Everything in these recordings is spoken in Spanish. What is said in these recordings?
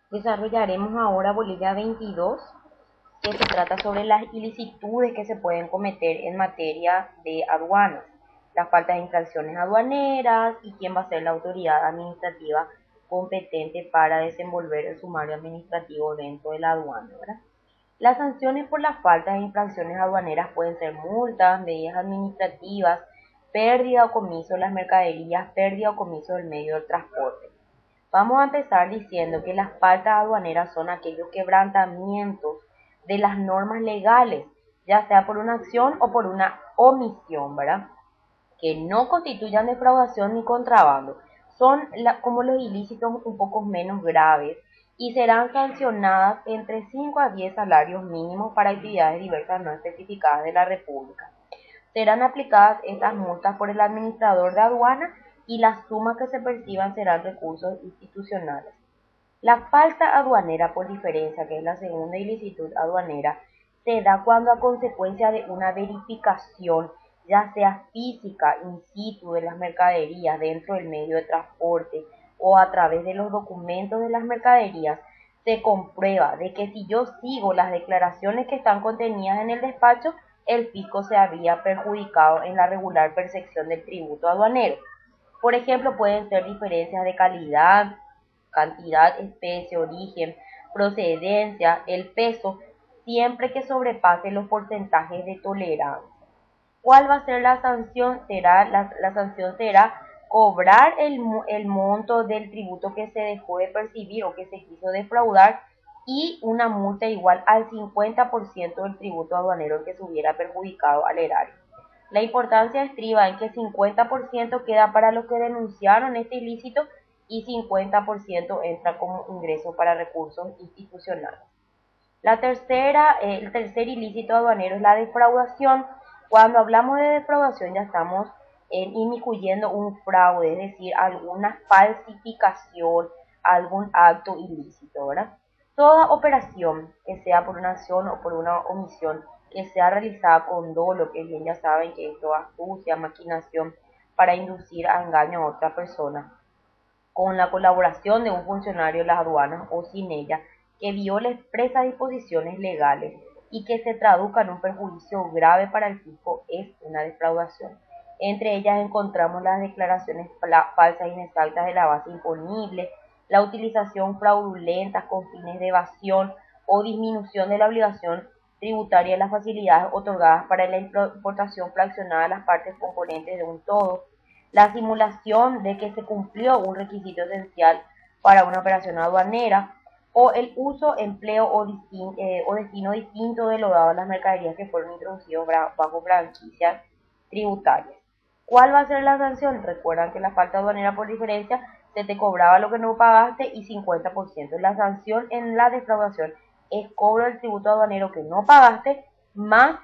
Desarrollaremos ahora Bolivia 22, que se trata sobre las ilicitudes que se pueden cometer en materia de aduanas, las faltas de infracciones aduaneras y quién va a ser la autoridad administrativa competente para desenvolver el sumario administrativo dentro de la aduana, ¿verdad? Las sanciones por las faltas e infracciones aduaneras pueden ser multas, medidas administrativas, pérdida o comiso de las mercaderías, pérdida o comiso del medio de transporte. Vamos a empezar diciendo que las faltas aduaneras son aquellos quebrantamientos de las normas legales, ya sea por una acción o por una omisión, ¿verdad? Que no constituyan defraudación ni contrabando. Son como los ilícitos un poco menos graves y serán sancionadas entre 5 a 10 salarios mínimos para actividades diversas no especificadas de la República. Serán aplicadas estas multas por el administrador de aduana y las sumas que se perciban serán recursos institucionales. La falta aduanera por diferencia, que es la segunda ilicitud aduanera, se da cuando a consecuencia de una verificación, ya sea física, in situ de las mercaderías dentro del medio de transporte o a través de los documentos de las mercaderías, se comprueba de que si yo sigo las declaraciones que están contenidas en el despacho, el fisco se había perjudicado en la regular percepción del tributo aduanero. Por ejemplo, pueden ser diferencias de calidad, cantidad, especie, origen, procedencia, el peso, siempre que sobrepase los porcentajes de tolerancia. ¿Cuál va a ser la sanción? La sanción será cobrar el monto del tributo que se dejó de percibir o que se quiso defraudar y una multa igual al 50% del tributo aduanero que se hubiera perjudicado al erario. La importancia estriba en que 50% queda para los que denunciaron este ilícito y 50% entra como ingreso para recursos institucionales. El tercer ilícito aduanero es la defraudación. Cuando hablamos de defraudación ya estamos inmiscuyendo un fraude, es decir, alguna falsificación, algún acto ilícito, ¿verdad? Toda operación que sea por una acción o por una omisión que sea realizada con dolo, que bien ya saben que esto es astucia, maquinación para inducir a engaño a otra persona, con la colaboración de un funcionario de las aduanas o sin ella, que viole expresas disposiciones legales y que se traduzca en un perjuicio grave para el fisco, es una defraudación. Entre ellas encontramos las declaraciones falsas e inexactas de la base imponible, la utilización fraudulenta con fines de evasión o disminución de la obligación tributaria de las facilidades otorgadas para la importación fraccionada de las partes componentes de un todo, la simulación de que se cumplió un requisito esencial para una operación aduanera, o el uso, empleo o destino distinto de lo dado a las mercaderías que fueron introducidos bajo franquicias tributarias. ¿Cuál va a ser la sanción? Recuerdan que la falta aduanera por diferencia se te cobraba lo que no pagaste y 50%. La sanción en la defraudación es cobro del tributo aduanero que no pagaste más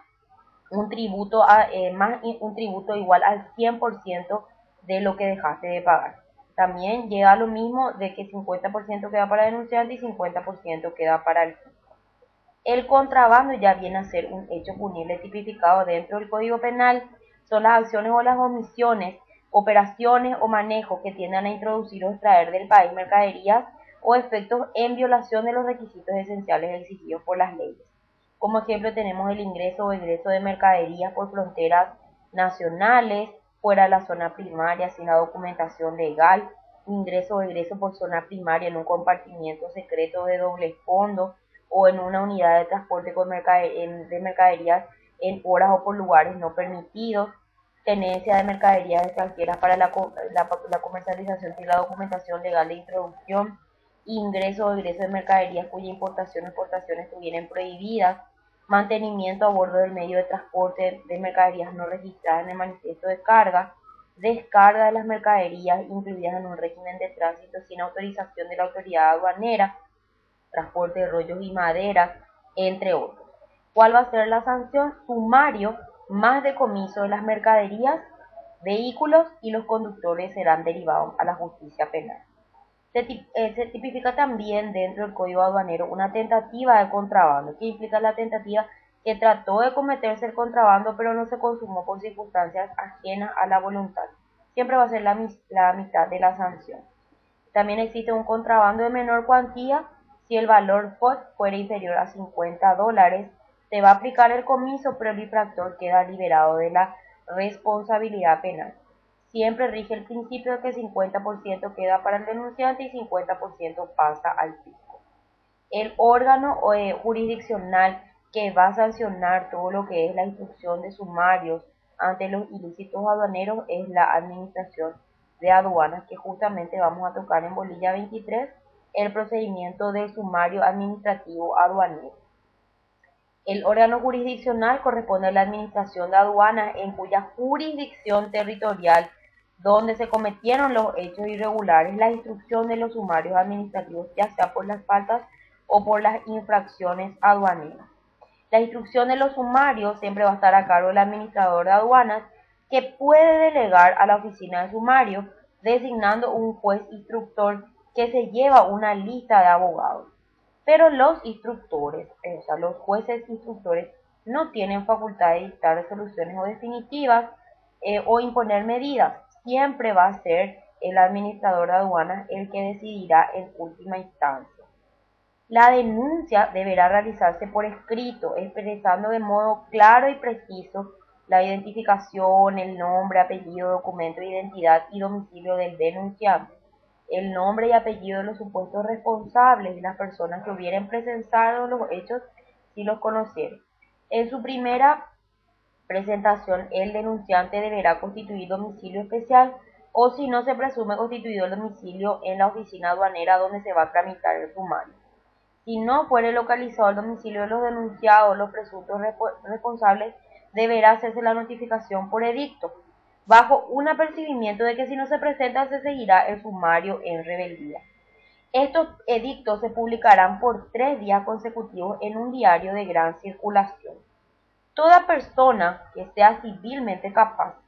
un tributo igual al 100% de lo que dejaste de pagar. También llega lo mismo de que 50% queda para el denunciante y 50% queda para el fisco. El contrabando ya viene a ser un hecho punible tipificado dentro del Código Penal. Son las acciones o las omisiones, operaciones o manejos que tiendan a introducir o extraer del país mercaderías o efectos en violación de los requisitos esenciales exigidos por las leyes. Como ejemplo tenemos el ingreso o egreso de mercaderías por fronteras nacionales, fuera de la zona primaria, sin la documentación legal, ingreso o egreso por zona primaria en un compartimiento secreto de doble fondo o en una unidad de transporte de mercaderías en horas o por lugares no permitidos, tenencia de mercaderías extranjeras para la comercialización sin la documentación legal de introducción, ingreso o egreso de mercaderías cuya importación o exportación estuvieran prohibidas, mantenimiento a bordo del medio de transporte de mercaderías no registradas en el manifiesto de carga, descarga de las mercaderías incluidas en un régimen de tránsito sin autorización de la autoridad aduanera, transporte de rollos y maderas, entre otros. ¿Cuál va a ser la sanción? Sumario más decomiso de las mercaderías, vehículos y los conductores serán derivados a la justicia penal. Se tipifica también dentro del Código Aduanero una tentativa de contrabando. ¿Qué implica la tentativa? Que trató de cometerse el contrabando pero no se consumó por circunstancias ajenas a la voluntad. Siempre va a ser la mitad de la sanción. También existe un contrabando de menor cuantía, Si el valor FOT fuera inferior a $50, se va a aplicar el comiso, pero el infractor queda liberado de la responsabilidad penal. Siempre rige el principio de que 50% queda para el denunciante y 50% pasa al fisco. El órgano jurisdiccional que va a sancionar todo lo que es la instrucción de sumarios ante los ilícitos aduaneros es la Administración de Aduanas, que justamente vamos a tocar en bolilla 23, el procedimiento del sumario administrativo aduanero. El órgano jurisdiccional corresponde a la Administración de Aduanas, en cuya jurisdicción territorial donde se cometieron los hechos irregulares, la instrucción de los sumarios administrativos, ya sea por las faltas o por las infracciones aduaneras. La instrucción de los sumarios siempre va a estar a cargo del administrador de aduanas, que puede delegar a la oficina de sumario, designando un juez instructor que se lleva una lista de abogados. Pero los instructores, o sea, los jueces instructores, no tienen facultad de dictar resoluciones o definitivas o imponer medidas. Siempre va a ser el administrador de aduanas el que decidirá en última instancia. La denuncia deberá realizarse por escrito, expresando de modo claro y preciso la identificación, el nombre, apellido, documento de identidad y domicilio del denunciante, el nombre y apellido de los supuestos responsables y las personas que hubieran presenciado los hechos si los conocieron. En su primera presentación, el denunciante deberá constituir domicilio especial, o si no se presume constituido el domicilio, en la oficina aduanera donde se va a tramitar el sumario. Si no fuere localizado el domicilio de los denunciados, los presuntos responsables, deberá hacerse la notificación por edicto, bajo un apercibimiento de que si no se presenta se seguirá el sumario en rebeldía. Estos edictos se publicarán por 3 días consecutivos en un diario de gran circulación. Toda persona que sea civilmente capaz